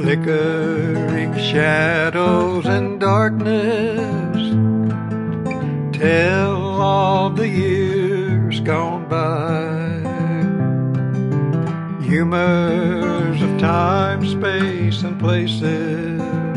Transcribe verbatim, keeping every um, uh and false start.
Flickering shadows and darkness tell of the years gone by. Humors of time, space, and places